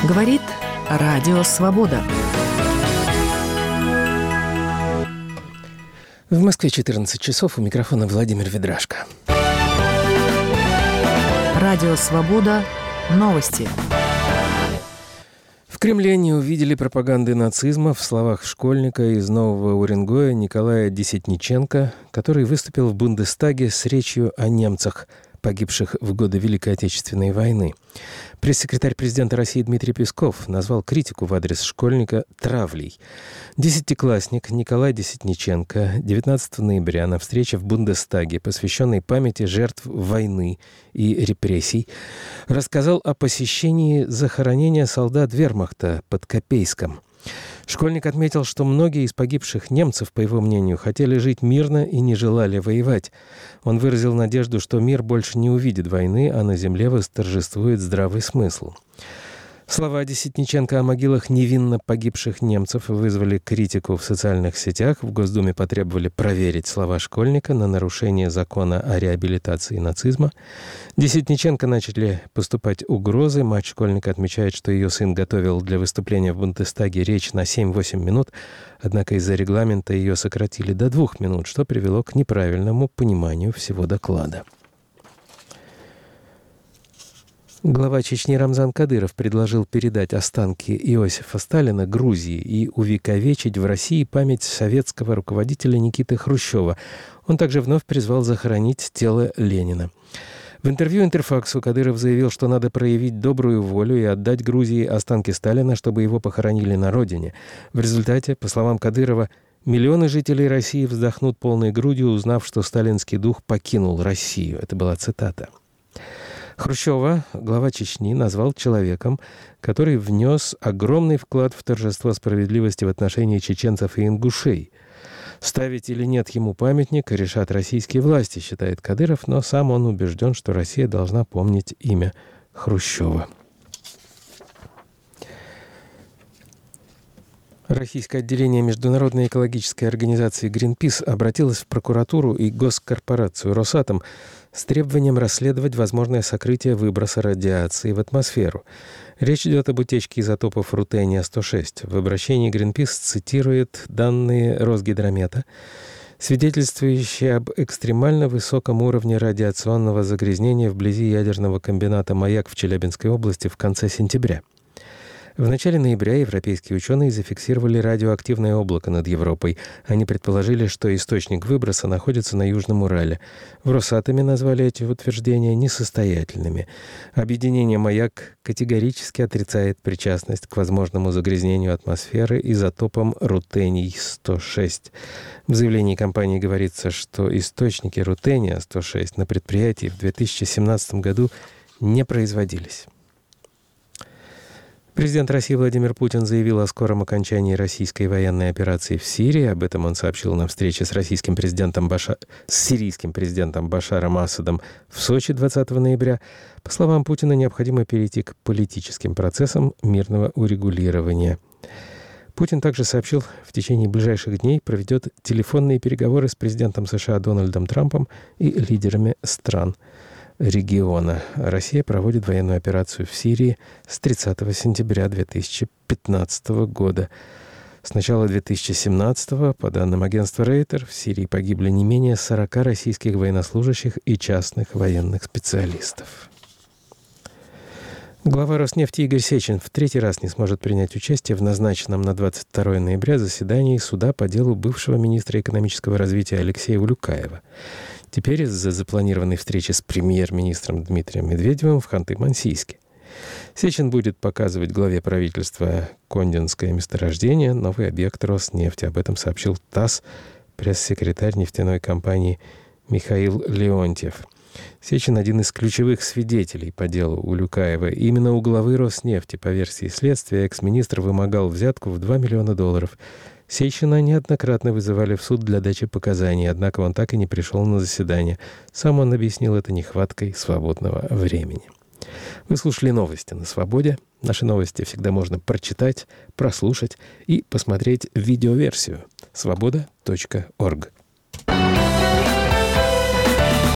Говорит Радио Свобода. В Москве 14 часов, у микрофона Владимир Ведрашко. Радио Свобода. Новости. В Кремле не увидели пропаганды нацизма в словах школьника из Нового Уренгоя Николая Десятниченко, который выступил в Бундестаге с речью о немцах, погибших в годы Великой Отечественной войны. Пресс-секретарь президента России Дмитрий Песков назвал критику в адрес школьника травлей. Десятиклассник Николай Десятниченко 19 ноября на встрече в Бундестаге, посвященной памяти жертв войны и репрессий, рассказал о посещении захоронения солдат вермахта под Копейском. Школьник отметил, что многие из погибших немцев, по его мнению, хотели жить мирно и не желали воевать. Он выразил надежду, что мир больше не увидит войны, а на земле восторжествует здравый смысл. Слова Десятниченко о могилах невинно погибших немцев вызвали критику в социальных сетях. В Госдуме потребовали проверить слова школьника на нарушение закона о реабилитации нацизма. Десятниченко начали поступать угрозы. Мать школьника отмечает, что ее сын готовил для выступления в Бундестаге речь на 7-8 минут, однако из-за регламента ее сократили до 2 минут, что привело к неправильному пониманию всего доклада. Глава Чечни Рамзан Кадыров предложил передать останки Иосифа Сталина Грузии и увековечить в России память советского руководителя Никиты Хрущева. Он также вновь призвал захоронить тело Ленина. В интервью «Интерфаксу» Кадыров заявил, что надо проявить добрую волю и отдать Грузии останки Сталина, чтобы его похоронили на родине. В результате, по словам Кадырова, миллионы жителей России вздохнут полной грудью, узнав, что сталинский дух покинул Россию. Это была цитата. Хрущева глава Чечни назвал человеком, который внес огромный вклад в торжество справедливости в отношении чеченцев и ингушей. Ставить или нет ему памятник решат российские власти, считает Кадыров, но сам он убежден, что Россия должна помнить имя Хрущева. Российское отделение Международной экологической организации «Гринпис» обратилось в прокуратуру и госкорпорацию «Росатом» с требованием расследовать возможное сокрытие выброса радиации в атмосферу. Речь идет об утечке изотопов рутения-106. В обращении «Гринпис» цитирует данные Росгидромета, свидетельствующие об экстремально высоком уровне радиационного загрязнения вблизи ядерного комбината «Маяк» в Челябинской области в конце сентября. В начале ноября европейские ученые зафиксировали радиоактивное облако над Европой. Они предположили, что источник выброса находится на Южном Урале. В Росатоме назвали эти утверждения несостоятельными. Объединение «Маяк» категорически отрицает причастность к возможному загрязнению атмосферы изотопом рутений-106. В заявлении компании говорится, что источники рутения-106 на предприятии в 2017 году не производились. Президент России Владимир Путин заявил о скором окончании российской военной операции в Сирии. Об этом он сообщил на встрече с сирийским президентом Башаром Асадом в Сочи 20 ноября. По словам Путина, необходимо перейти к политическим процессам мирного урегулирования. Путин также сообщил, в течение ближайших дней проведет телефонные переговоры с президентом США Дональдом Трампом и лидерами стран региона. Россия проводит военную операцию в Сирии с 30 сентября 2015 года. С начала 2017, по данным агентства Рейтер, в Сирии погибли не менее 40 российских военнослужащих и частных военных специалистов. Глава Роснефти Игорь Сечин в 3-й раз не сможет принять участие в назначенном на 22 ноября заседании суда по делу бывшего министра экономического развития Алексея Улюкаева. Теперь из-за запланированной встречи с премьер-министром Дмитрием Медведевым в Ханты-Мансийске. Сечин будет показывать главе правительства Конденское месторождение, новый объект Роснефти. Об этом сообщил ТАСС пресс-секретарь нефтяной компании Михаил Леонтьев. Сечин – один из ключевых свидетелей по делу Улюкаева. Именно у главы Роснефти, по версии следствия, экс-министр вымогал взятку в $2 миллиона. Сечина неоднократно вызывали в суд для дачи показаний, однако он так и не пришел на заседание. Сам он объяснил это нехваткой свободного времени. Вы слушали новости на «Свободе». Наши новости всегда можно прочитать, прослушать и посмотреть видеоверсию. Svoboda.org.